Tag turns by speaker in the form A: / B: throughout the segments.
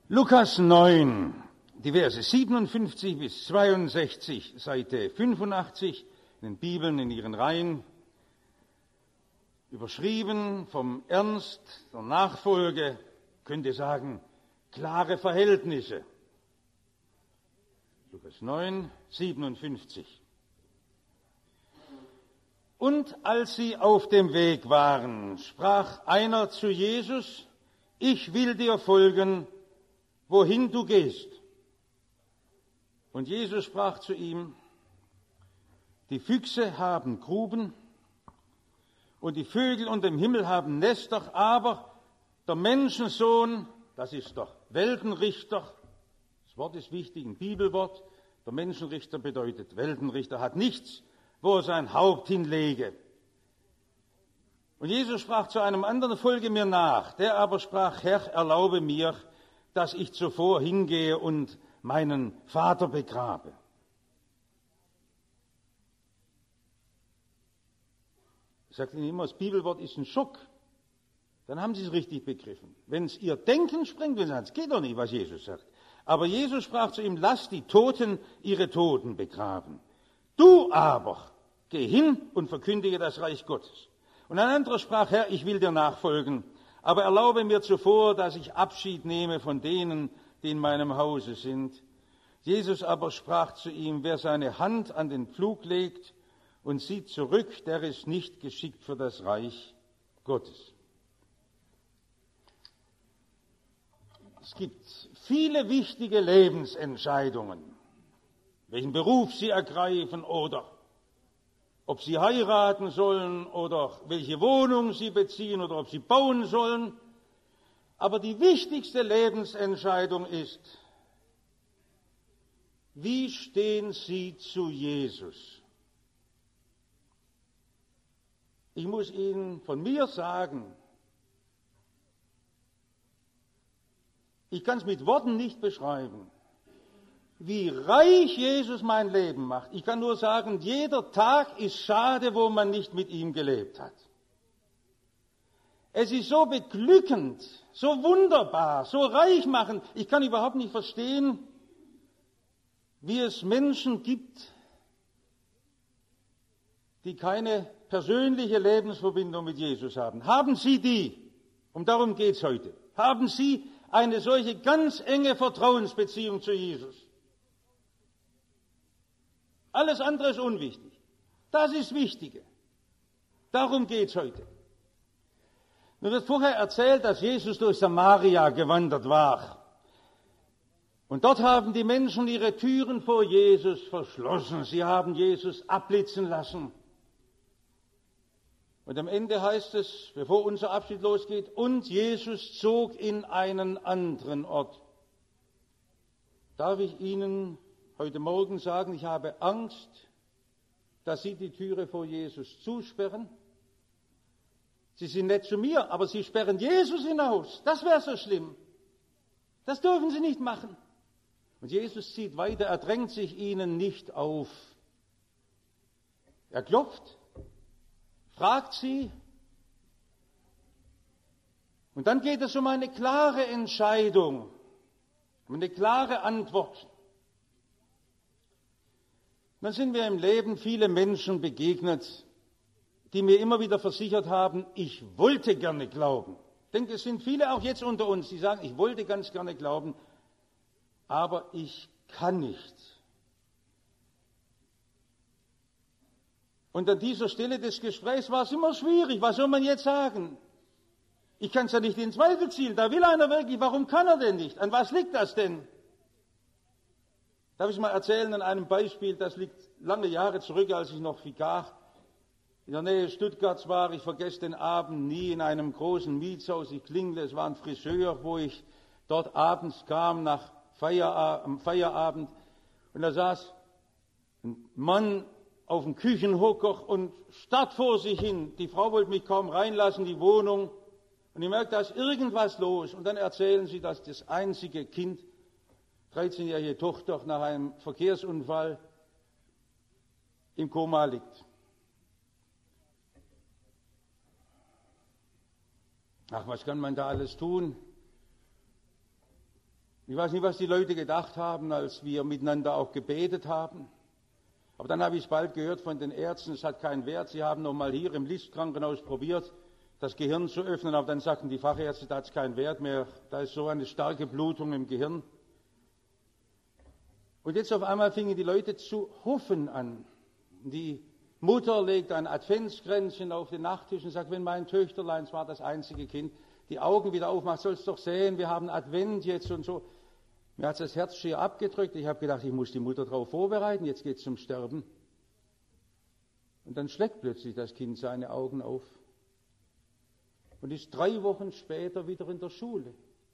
A: Lukas 9, die Verse 57 bis 62, Seite 85 in den Bibeln in ihren Reihen, überschrieben vom Ernst der Nachfolge, könnte sagen, klare Verhältnisse. Lukas 9, 57. Und als sie auf dem Weg waren, sprach einer zu Jesus: Ich will dir folgen, wohin du gehst. Und Jesus sprach zu ihm: Die Füchse haben Gruben und die Vögel unter dem Himmel haben Nester, aber der Menschensohn, das ist der Weltenrichter, das Wort ist wichtig, ein Bibelwort, der Menschenrichter bedeutet Weltenrichter, hat nichts, wo er sein Haupt hinlege. Und Jesus sprach zu einem anderen: Folge mir nach. Der aber sprach: Herr, erlaube mir, dass ich zuvor hingehe und meinen Vater begrabe. Ich sage Ihnen immer, das Bibelwort ist ein Schock. Dann haben Sie es richtig begriffen. Wenn es Ihr Denken sprengt, wenn Sie sagen, es geht doch nicht, was Jesus sagt. Aber Jesus sprach zu ihm: Lass die Toten ihre Toten begraben. Du aber geh hin und verkündige das Reich Gottes. Und ein anderer sprach: Herr, ich will dir nachfolgen, aber erlaube mir zuvor, dass ich Abschied nehme von denen, die in meinem Hause sind. Jesus aber sprach zu ihm: Wer seine Hand an den Pflug legt und sieht zurück, der ist nicht geschickt für das Reich Gottes. Es gibt viele wichtige Lebensentscheidungen, welchen Beruf Sie ergreifen oder ob Sie heiraten sollen oder welche Wohnung Sie beziehen oder ob Sie bauen sollen. Aber die wichtigste Lebensentscheidung ist: Wie stehen Sie zu Jesus? Ich muss Ihnen von mir sagen, ich kann es mit Worten nicht beschreiben, wie reich Jesus mein Leben macht. Ich kann nur sagen, jeder Tag ist schade, wo man nicht mit ihm gelebt hat. Es ist so beglückend, so wunderbar, so reich machend. Ich kann überhaupt nicht verstehen, wie es Menschen gibt, die keine persönliche Lebensverbindung mit Jesus haben. Haben Sie die? Und darum geht es heute. Haben Sie eine solche ganz enge Vertrauensbeziehung zu Jesus? Alles andere ist unwichtig. Das ist Wichtige. Darum geht es heute. Mir wird vorher erzählt, dass Jesus durch Samaria gewandert war. Und dort haben die Menschen ihre Türen vor Jesus verschlossen. Sie haben Jesus abblitzen lassen. Und am Ende heißt es, bevor unser Abschied losgeht: Und Jesus zog in einen anderen Ort. Darf ich Ihnen heute Morgen sagen, ich habe Angst, dass Sie die Türe vor Jesus zusperren? Sie sind nett zu mir, aber Sie sperren Jesus hinaus. Das wäre so schlimm. Das dürfen Sie nicht machen. Und Jesus zieht weiter, er drängt sich Ihnen nicht auf. Er klopft, fragt Sie, und dann geht es um eine klare Entscheidung, um eine klare Antwort. Dann sind mir im Leben viele Menschen begegnet, die mir immer wieder versichert haben, ich wollte gerne glauben. Ich denke, es sind viele auch jetzt unter uns, die sagen, ich wollte ganz gerne glauben, aber ich kann nicht. Und an dieser Stelle des Gesprächs war es immer schwierig. Was soll man jetzt sagen? Ich kann es ja nicht in Zweifel ziehen. Da will einer wirklich. Warum kann er denn nicht? An was liegt das denn? Darf ich mal erzählen an einem Beispiel, das liegt lange Jahre zurück, als ich noch Vikar in der Nähe Stuttgarts war. Ich vergesse den Abend nie in einem großen Mietshaus. Ich klingelte, es war ein Friseur, wo ich dort abends kam nach Feierabend. Und da saß ein Mann auf dem Küchenhocker und starrt vor sich hin. Die Frau wollte mich kaum reinlassen, die Wohnung. Und ich merkte, da ist irgendwas los. Und dann erzählen sie, dass das einzige Kind, 13-jährige Tochter, nach einem Verkehrsunfall im Koma liegt. Ach, was kann man da alles tun? Ich weiß nicht, was die Leute gedacht haben, als wir miteinander auch gebetet haben. Aber dann habe ich es bald gehört von den Ärzten, es hat keinen Wert. Sie haben noch mal hier im List-Krankenhaus probiert, das Gehirn zu öffnen, aber dann sagten die Fachärzte, da hat es keinen Wert mehr, da ist so eine starke Blutung im Gehirn. Und jetzt auf einmal fingen die Leute zu hoffen an. Die Mutter legt ein Adventskränzchen auf den Nachttisch und sagt, wenn mein Töchterlein, es war das einzige Kind, die Augen wieder aufmacht, sollst doch sehen, wir haben Advent jetzt und so. Mir hat das Herz schier abgedrückt. Ich habe gedacht, ich muss die Mutter darauf vorbereiten, jetzt geht es zum Sterben. Und dann schlägt plötzlich das Kind seine Augen auf und ist 3 Wochen später wieder in der Schule.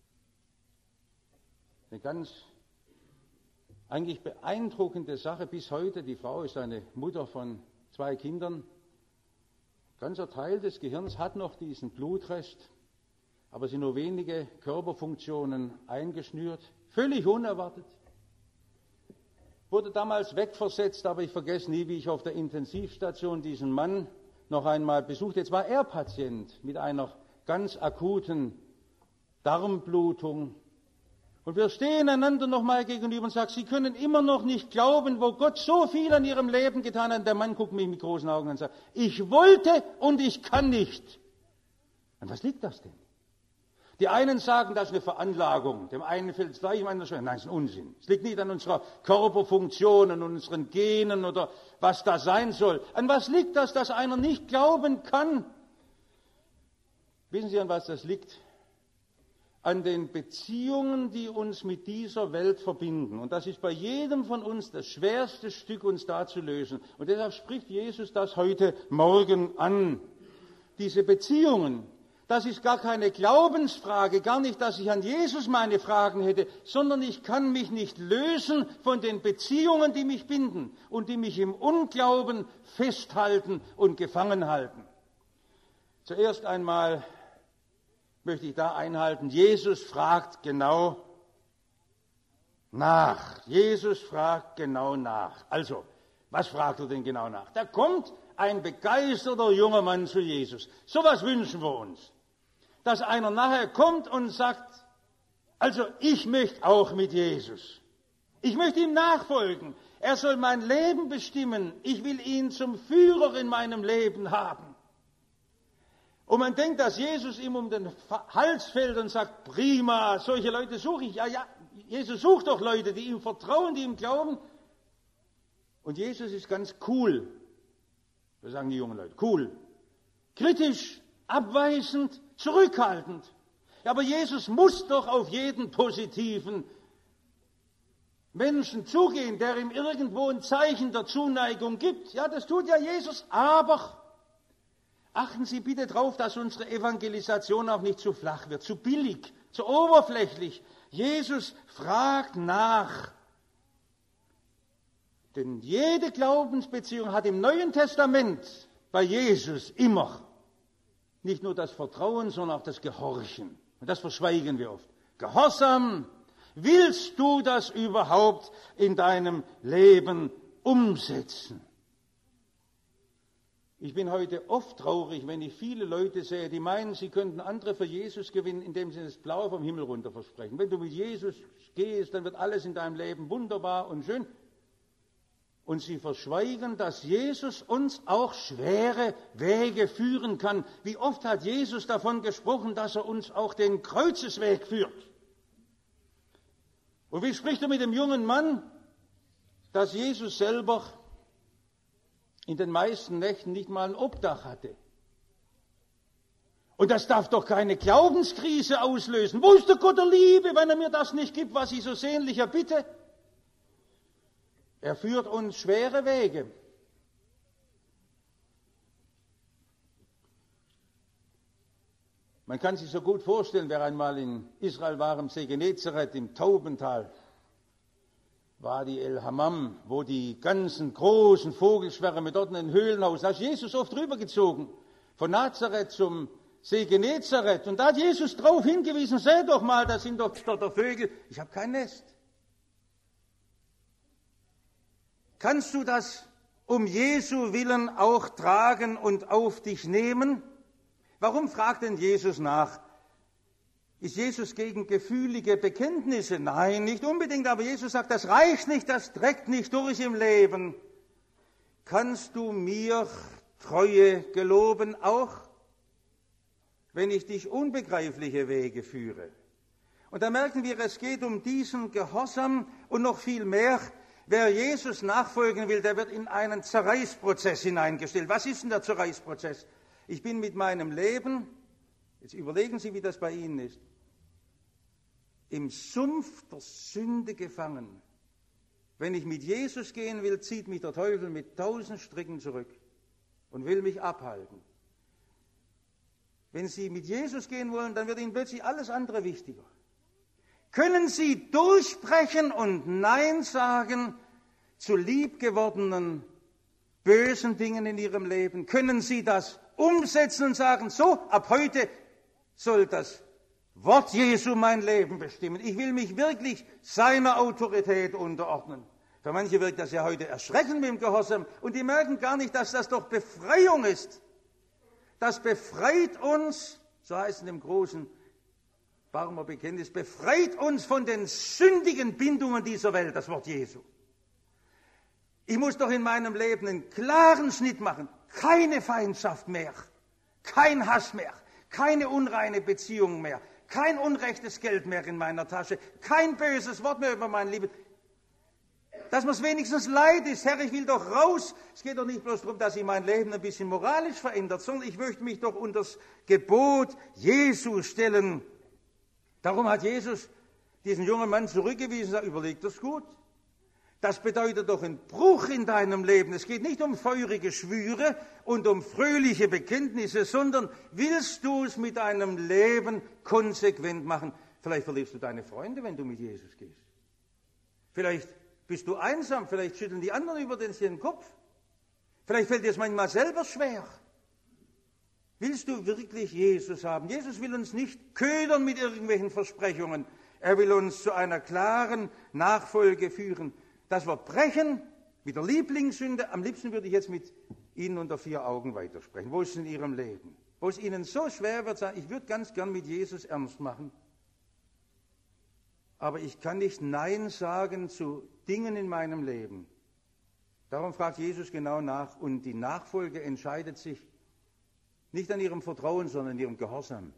A: Eine ganz eigentlich beeindruckende Sache bis heute. Die Frau ist eine Mutter von 2 Kindern. Ganzer Teil des Gehirns hat noch diesen Blutrest, aber sind nur wenige Körperfunktionen eingeschnürt. Völlig unerwartet. Wurde damals wegversetzt, aber ich vergesse nie, wie ich auf der Intensivstation diesen Mann noch einmal besuchte. Jetzt war er Patient mit einer ganz akuten Darmblutung. Und wir stehen einander nochmal gegenüber und sagen, Sie können immer noch nicht glauben, wo Gott so viel an Ihrem Leben getan hat. Und der Mann guckt mich mit großen Augen an und sagt, ich wollte und ich kann nicht. An was liegt das denn? Die einen sagen, das ist eine Veranlagung. Dem einen fällt es gleich, dem anderen schwer. Nein, das ist ein Unsinn. Es liegt nicht an unserer Körperfunktion, an unseren Genen oder was das sein soll. An was liegt das, dass einer nicht glauben kann? Wissen Sie, an was das liegt? An den Beziehungen, die uns mit dieser Welt verbinden. Und das ist bei jedem von uns das schwerste Stück, uns da zu lösen. Und deshalb spricht Jesus das heute Morgen an. Diese Beziehungen. Das ist gar keine Glaubensfrage, gar nicht, dass ich an Jesus meine Fragen hätte, sondern ich kann mich nicht lösen von den Beziehungen, die mich binden und die mich im Unglauben festhalten und gefangen halten. Zuerst einmal möchte ich da einhalten, Jesus fragt genau nach. Jesus fragt genau nach. Also, was fragt er denn genau nach? Da kommt ein begeisterter junger Mann zu Jesus. So was wünschen wir uns. Dass einer nachher kommt und sagt, also ich möchte auch mit Jesus. Ich möchte ihm nachfolgen. Er soll mein Leben bestimmen. Ich will ihn zum Führer in meinem Leben haben. Und man denkt, dass Jesus ihm um den Hals fällt und sagt, prima, solche Leute suche ich. Ja, Jesus sucht doch Leute, die ihm vertrauen, die ihm glauben. Und Jesus ist ganz cool. Das sagen die jungen Leute. Cool. Kritisch, abweisend, zurückhaltend. Ja, aber Jesus muss doch auf jeden positiven Menschen zugehen, der ihm irgendwo ein Zeichen der Zuneigung gibt. Ja, das tut ja Jesus. Aber achten Sie bitte darauf, dass unsere Evangelisation auch nicht zu flach wird, zu billig, zu oberflächlich. Jesus fragt nach. Denn jede Glaubensbeziehung hat im Neuen Testament bei Jesus immer nicht nur das Vertrauen, sondern auch das Gehorchen. Und das verschweigen wir oft. Gehorsam, willst du das überhaupt in deinem Leben umsetzen? Ich bin heute oft traurig, wenn ich viele Leute sehe, die meinen, sie könnten andere für Jesus gewinnen, indem sie das Blaue vom Himmel runter versprechen. Wenn du mit Jesus gehst, dann wird alles in deinem Leben wunderbar und schön. Und sie verschweigen, dass Jesus uns auch schwere Wege führen kann. Wie oft hat Jesus davon gesprochen, dass er uns auch den Kreuzesweg führt? Und wie spricht er mit dem jungen Mann, dass Jesus selber in den meisten Nächten nicht mal ein Obdach hatte? Und das darf doch keine Glaubenskrise auslösen. Wo ist der Gott der Liebe, wenn er mir das nicht gibt, was ich so sehnlich erbitte? Er führt uns schwere Wege. Man kann sich so gut vorstellen, wer einmal in Israel war, im See Genezareth, im Taubental, Wadi el-Hammam, wo die ganzen großen Vogelschwärme dort in den Höhlenhaus, da ist Jesus oft rübergezogen, von Nazareth zum See Genezareth. Und da hat Jesus darauf hingewiesen, seht doch mal, da sind doch dort Vögel, ich habe kein Nest. Kannst du das um Jesu willen auch tragen und auf dich nehmen? Warum fragt denn Jesus nach? Ist Jesus gegen gefühlige Bekenntnisse? Nein, nicht unbedingt, aber Jesus sagt, das reicht nicht, das trägt nicht durch im Leben. Kannst du mir Treue geloben, auch wenn ich dich unbegreifliche Wege führe? Und da merken wir, es geht um diesen Gehorsam und noch viel mehr. Wer Jesus nachfolgen will, der wird in einen Zerreißprozess hineingestellt. Was ist denn der Zerreißprozess? Ich bin mit meinem Leben, jetzt überlegen Sie, wie das bei Ihnen ist, im Sumpf der Sünde gefangen. Wenn ich mit Jesus gehen will, zieht mich der Teufel mit 1000 Stricken zurück und will mich abhalten. Wenn Sie mit Jesus gehen wollen, dann wird Ihnen plötzlich alles andere wichtiger. Können Sie durchbrechen und Nein sagen zu liebgewordenen, bösen Dingen in Ihrem Leben? Können Sie das umsetzen und sagen, so, ab heute soll das Wort Jesu mein Leben bestimmen. Ich will mich wirklich seiner Autorität unterordnen. Für manche wirkt das ja heute erschreckend mit dem Gehorsam und die merken gar nicht, dass das doch Befreiung ist. Das befreit uns, so heißt es in dem großen Barmer Bekenntnis, befreit uns von den sündigen Bindungen dieser Welt, das Wort Jesu. Ich muss doch in meinem Leben einen klaren Schnitt machen. Keine Feindschaft mehr, kein Hass mehr, keine unreine Beziehung mehr, kein unrechtes Geld mehr in meiner Tasche, kein böses Wort mehr über mein Leben. Dass mir es wenigstens leid ist, Herr, ich will doch raus. Es geht doch nicht bloß darum, dass ich mein Leben ein bisschen moralisch verändert, sondern ich möchte mich doch unter das Gebot Jesu stellen. Darum hat Jesus diesen jungen Mann zurückgewiesen und gesagt, überleg das gut. Das bedeutet doch einen Bruch in deinem Leben. Es geht nicht um feurige Schwüre und um fröhliche Bekenntnisse, sondern willst du es mit deinem Leben konsequent machen? Vielleicht verlierst du deine Freunde, wenn du mit Jesus gehst. Vielleicht bist du einsam, vielleicht schütteln die anderen über den Kopf. Vielleicht fällt dir es manchmal selber schwer. Willst du wirklich Jesus haben? Jesus will uns nicht ködern mit irgendwelchen Versprechungen. Er will uns zu einer klaren Nachfolge führen. Das wir brechen mit der Lieblingssünde. Am liebsten würde ich jetzt mit Ihnen unter 4 Augen weitersprechen. Wo ist es in Ihrem Leben? Wo es Ihnen so schwer wird, sagen, ich würde ganz gern mit Jesus ernst machen. Aber ich kann nicht Nein sagen zu Dingen in meinem Leben. Darum fragt Jesus genau nach. Und die Nachfolge entscheidet sich nicht an Ihrem Vertrauen, sondern an Ihrem Gehorsam.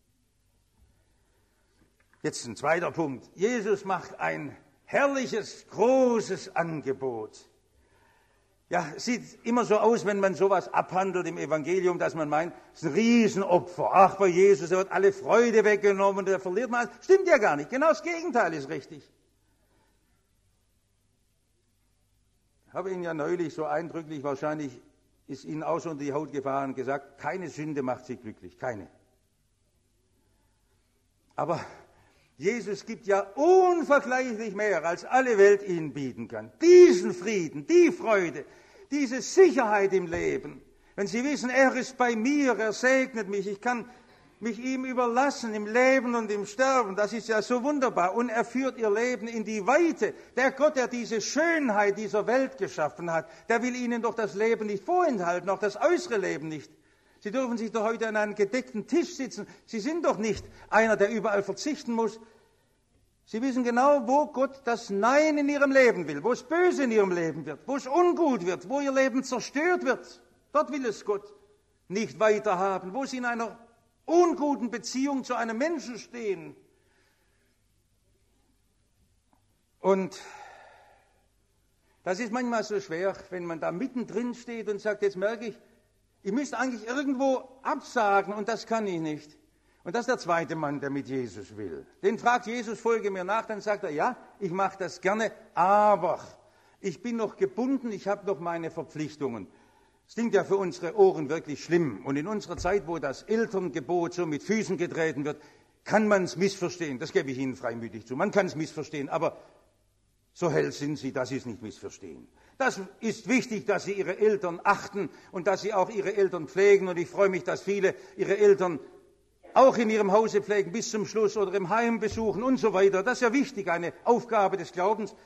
A: Jetzt ein zweiter Punkt. Jesus macht ein herrliches, großes Angebot. Ja, sieht immer so aus, wenn man sowas abhandelt im Evangelium, dass man meint, es ist ein Riesenopfer. Ach, bei Jesus, er wird alle Freude weggenommen und er verliert mal. Stimmt ja gar nicht. Genau das Gegenteil ist richtig. Ich habe Ihnen ja neulich so eindrücklich, wahrscheinlich ist Ihnen auch so unter die Haut gefahren, gesagt, keine Sünde macht Sie glücklich. Keine. Aber Jesus gibt ja unvergleichlich mehr, als alle Welt Ihnen bieten kann. Diesen Frieden, die Freude, diese Sicherheit im Leben. Wenn Sie wissen, er ist bei mir, er segnet mich, ich kann mich ihm überlassen im Leben und im Sterben, das ist ja so wunderbar. Und er führt Ihr Leben in die Weite. Der Gott, der diese Schönheit dieser Welt geschaffen hat, der will Ihnen doch das Leben nicht vorenthalten, auch das äußere Leben nicht. Sie dürfen sich doch heute an einem gedeckten Tisch sitzen. Sie sind doch nicht einer, der überall verzichten muss. Sie wissen genau, wo Gott das Nein in Ihrem Leben will, wo es böse in Ihrem Leben wird, wo es ungut wird, wo Ihr Leben zerstört wird. Dort will es Gott nicht weiterhaben, wo Sie in einer unguten Beziehung zu einem Menschen stehen. Und das ist manchmal so schwer, wenn man da mittendrin steht und sagt, jetzt merke ich müsste eigentlich irgendwo absagen und das kann ich nicht. Und das ist der zweite Mann, der mit Jesus will. Den fragt Jesus, folge mir nach, dann sagt er, ja, ich mache das gerne, aber ich bin noch gebunden, ich habe noch meine Verpflichtungen. Das klingt ja für unsere Ohren wirklich schlimm. Und in unserer Zeit, wo das Elterngebot so mit Füßen getreten wird, kann man es missverstehen. Das gebe ich Ihnen freimütig zu. Man kann es missverstehen, aber so hell sind Sie, dass Sie es nicht missverstehen. Das ist wichtig, dass Sie Ihre Eltern achten und dass Sie auch Ihre Eltern pflegen. Und ich freue mich, dass viele Ihre Eltern auch in ihrem Hause pflegen bis zum Schluss oder im Heim besuchen und so weiter. Das ist ja wichtig, eine Aufgabe des Glaubens.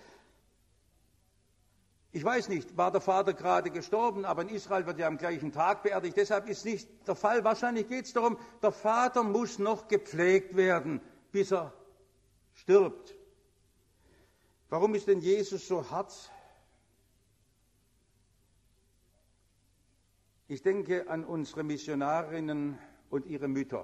A: Ich weiß nicht, war der Vater gerade gestorben, aber in Israel wird er am gleichen Tag beerdigt. Deshalb ist nicht der Fall. Wahrscheinlich geht es darum, der Vater muss noch gepflegt werden. bis er stirbt. Warum ist denn Jesus so hart? Ich denke an unsere Missionarinnen und ihre Mütter.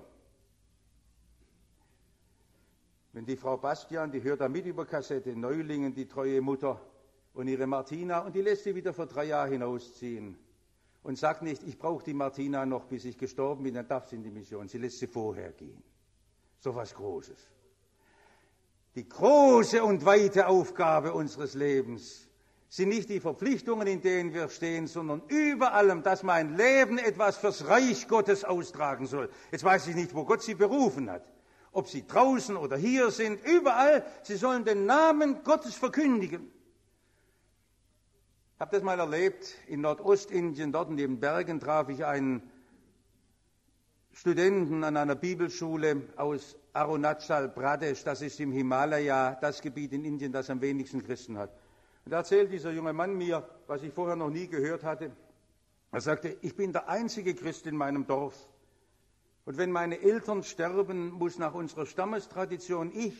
A: Wenn die Frau Bastian, die hört da mit über Kassette, Neulingen, die treue Mutter, und ihre Martina, und die lässt sie wieder für 3 Jahre hinausziehen. Und sagt nicht, ich brauche die Martina noch, bis ich gestorben bin, dann darf sie in die Mission. Sie lässt sie vorher gehen. So was Großes. Die große und weite Aufgabe unseres Lebens sind nicht die Verpflichtungen, in denen wir stehen, sondern über allem, dass mein Leben etwas fürs Reich Gottes austragen soll. Jetzt weiß ich nicht, wo Gott sie berufen hat. Ob sie draußen oder hier sind, überall, sie sollen den Namen Gottes verkündigen. Ich habe das mal erlebt, in Nordostindien, dort in den Bergen traf ich einen Studenten an einer Bibelschule aus Arunachal Pradesh, das ist im Himalaya, das Gebiet in Indien, das am wenigsten Christen hat. Und da erzählt dieser junge Mann mir, was ich vorher noch nie gehört hatte. Er sagte, ich bin der einzige Christ in meinem Dorf. Und wenn meine Eltern sterben, muss nach unserer Stammestradition ich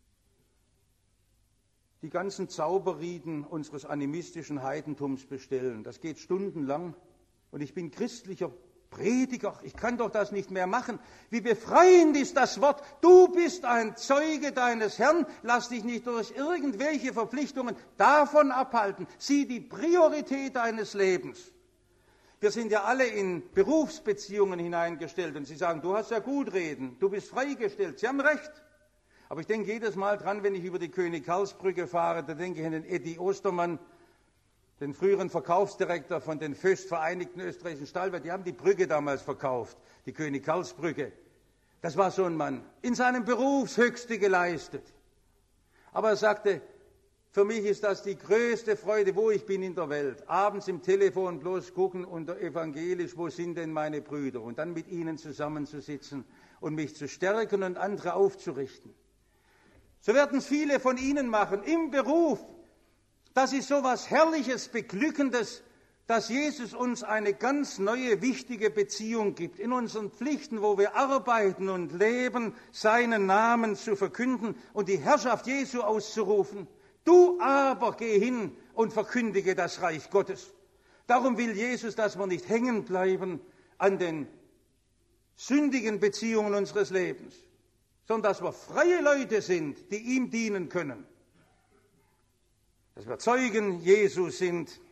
A: die ganzen Zauberriten unseres animistischen Heidentums bestellen. Das geht stundenlang. Und ich bin christlicher Prediger. Ich kann doch das nicht mehr machen. Wie befreiend ist das Wort. Du bist ein Zeuge deines Herrn. Lass dich nicht durch irgendwelche Verpflichtungen davon abhalten. Sieh die Priorität deines Lebens. Wir sind ja alle in Berufsbeziehungen hineingestellt. Und Sie sagen, du hast ja gut reden. Du bist freigestellt. Sie haben recht. Aber ich denke jedes Mal dran, wenn ich über die König-Karls-Brücke fahre, da denke ich an den Eddie Ostermann, den früheren Verkaufsdirektor von den Föst Vereinigten Österreichischen Stahlwerken. Die haben die Brücke damals verkauft, die König-Karls-Brücke. Das war so ein Mann, in seinem Beruf das Höchste geleistet. Aber er sagte, für mich ist das die größte Freude, wo ich bin in der Welt. Abends im Telefon bloß gucken unter evangelisch, wo sind denn meine Brüder? Und dann mit ihnen zusammenzusitzen und mich zu stärken und andere aufzurichten. So werden es viele von Ihnen machen, im Beruf. Das ist so etwas Herrliches, Beglückendes, dass Jesus uns eine ganz neue, wichtige Beziehung gibt. In unseren Pflichten, wo wir arbeiten und leben, seinen Namen zu verkünden und die Herrschaft Jesu auszurufen. Du aber geh hin und verkündige das Reich Gottes. Darum will Jesus, dass wir nicht hängen bleiben an den sündigen Beziehungen unseres Lebens, sondern dass wir freie Leute sind, die ihm dienen können. Dass wir Zeugen Jesu sind.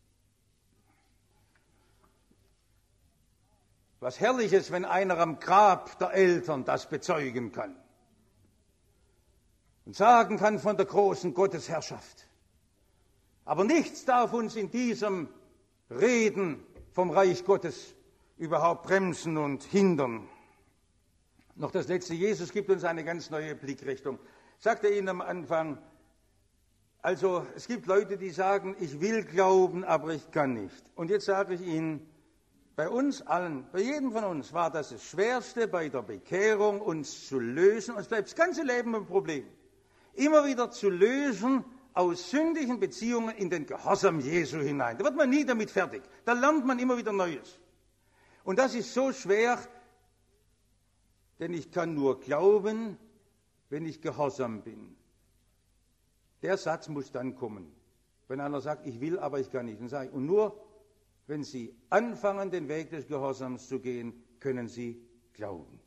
A: Was Herrliches, wenn einer am Grab der Eltern das bezeugen kann und sagen kann von der großen Gottesherrschaft. Aber nichts darf uns in diesem Reden vom Reich Gottes überhaupt bremsen und hindern. Noch das Letzte, Jesus gibt uns eine ganz neue Blickrichtung. Sagte Ihnen am Anfang, also es gibt Leute, die sagen, ich will glauben, aber ich kann nicht. Und jetzt sage ich Ihnen, bei uns allen, bei jedem von uns war das Schwerste bei der Bekehrung, uns zu lösen. Uns bleibt das ganze Leben ein Problem. Immer wieder zu lösen aus sündigen Beziehungen in den Gehorsam Jesu hinein. Da wird man nie damit fertig. Da lernt man immer wieder Neues. Und das ist so schwer, denn ich kann nur glauben, wenn ich gehorsam bin. Der Satz muss dann kommen. Wenn einer sagt, ich will, aber ich kann nicht. Dann sage ich, und nur, wenn Sie anfangen, den Weg des Gehorsams zu gehen, können Sie glauben.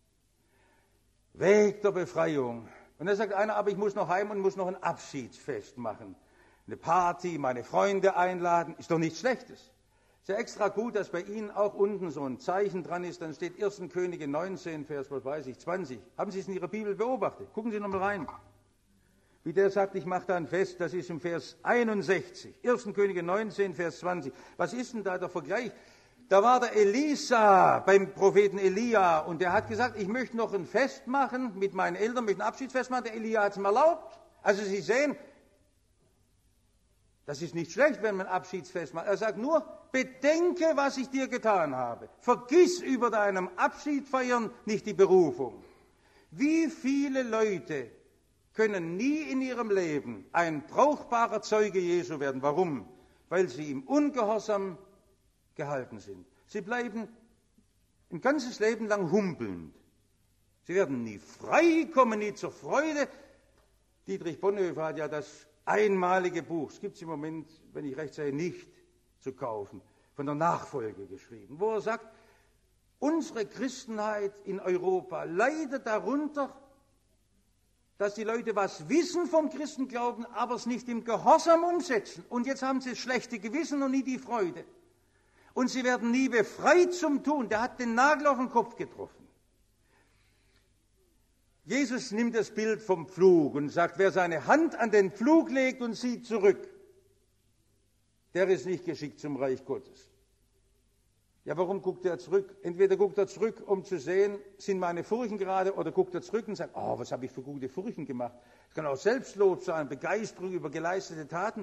A: Weg der Befreiung. Und dann sagt einer, aber ich muss noch heim und muss noch ein Abschiedsfest machen. Eine Party, meine Freunde einladen, ist doch nichts Schlechtes. Ist ja extra gut, dass bei Ihnen auch unten so ein Zeichen dran ist, dann steht 1. Könige 19, Vers, was weiß ich, 20. Haben Sie es in Ihrer Bibel beobachtet? Gucken Sie noch mal rein. Wie der sagt, ich mache da ein Fest, das ist im Vers 61. 1. Könige 19, Vers 20. Was ist denn da der Vergleich? Da war der Elisa beim Propheten Elia und der hat gesagt, ich möchte noch ein Fest machen mit meinen Eltern, möchte ein Abschiedsfest machen. Der Elia hat es ihm erlaubt. Also Sie sehen, das ist nicht schlecht, wenn man ein Abschiedsfest macht. Er sagt nur, bedenke, was ich dir getan habe. Vergiss über deinem Abschiedfeiern nicht die Berufung. Wie viele Leute können nie in ihrem Leben ein brauchbarer Zeuge Jesu werden. Warum? Weil sie im Ungehorsam gehalten sind. Sie bleiben ein ganzes Leben lang humpelnd. Sie werden nie frei, kommen nie zur Freude. Dietrich Bonhoeffer hat ja das einmalige Buch, es gibt es im Moment, wenn ich recht sehe, nicht zu kaufen, von der Nachfolge geschrieben, wo er sagt, unsere Christenheit in Europa leidet darunter, dass die Leute was wissen vom Christenglauben, aber es nicht im Gehorsam umsetzen. Und jetzt haben sie das schlechte Gewissen und nie die Freude. Und sie werden nie befreit zum Tun. Der hat den Nagel auf den Kopf getroffen. Jesus nimmt das Bild vom Pflug und sagt, wer seine Hand an den Pflug legt und sieht zurück, der ist nicht geschickt zum Reich Gottes. Ja, warum guckt er zurück? Entweder guckt er zurück, um zu sehen, sind meine Furchen gerade, oder guckt er zurück und sagt, oh, was habe ich für gute Furchen gemacht. Es kann auch Selbstlob sein, Begeisterung über geleistete Taten.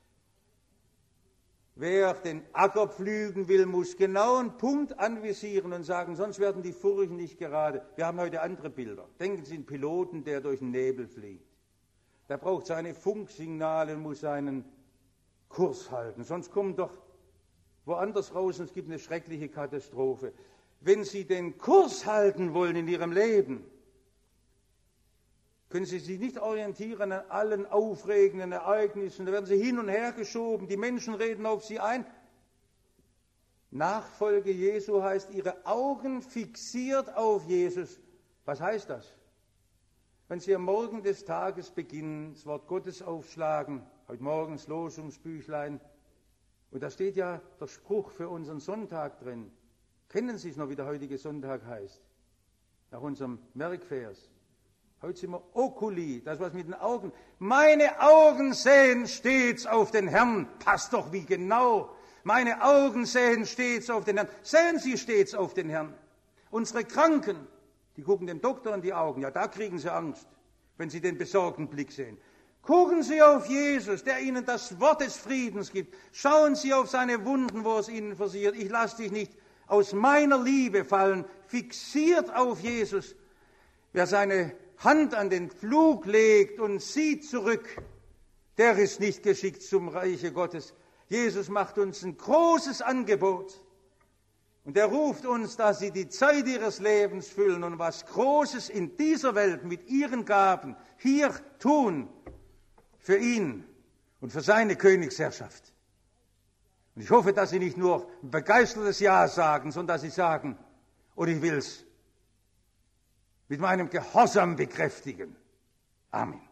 A: Wer den Acker pflügen will, muss genau einen Punkt anvisieren und sagen, sonst werden die Furchen nicht gerade. Wir haben heute andere Bilder. Denken Sie an einen Piloten, der durch den Nebel fliegt. Der braucht seine Funksignale und muss seinen Kurs halten. Sonst kommen doch woanders raus und es gibt eine schreckliche Katastrophe. Wenn Sie den Kurs halten wollen in Ihrem Leben, können Sie sich nicht orientieren an allen aufregenden Ereignissen. Da werden Sie hin und her geschoben, die Menschen reden auf Sie ein. Nachfolge Jesu heißt, Ihre Augen fixiert auf Jesus. Was heißt das? Wenn Sie am Morgen des Tages beginnen, das Wort Gottes aufschlagen, heute Morgen das Losungsbüchlein, und da steht ja der Spruch für unseren Sonntag drin. Kennen Sie es noch, wie der heutige Sonntag heißt? Nach unserem Merkvers. Heute sind wir Oculi, das was mit den Augen. Meine Augen sehen stets auf den Herrn. Passt doch wie genau. Meine Augen sehen stets auf den Herrn. Sehen Sie stets auf den Herrn. Unsere Kranken, die gucken dem Doktor in die Augen. Ja, da kriegen sie Angst, wenn sie den besorgten Blick sehen. Gucken Sie auf Jesus, der Ihnen das Wort des Friedens gibt. Schauen Sie auf seine Wunden, wo es Ihnen versiert. Ich lasse dich nicht aus meiner Liebe fallen. Fixiert auf Jesus. Wer seine Hand an den Pflug legt und sieht zurück, der ist nicht geschickt zum Reiche Gottes. Jesus macht uns ein großes Angebot. Und er ruft uns, dass Sie die Zeit Ihres Lebens füllen und was Großes in dieser Welt mit Ihren Gaben hier tun. Für ihn und für seine Königsherrschaft. Und ich hoffe, dass Sie nicht nur ein begeistertes Ja sagen, sondern dass Sie sagen, und ich will es mit meinem Gehorsam bekräftigen. Amen.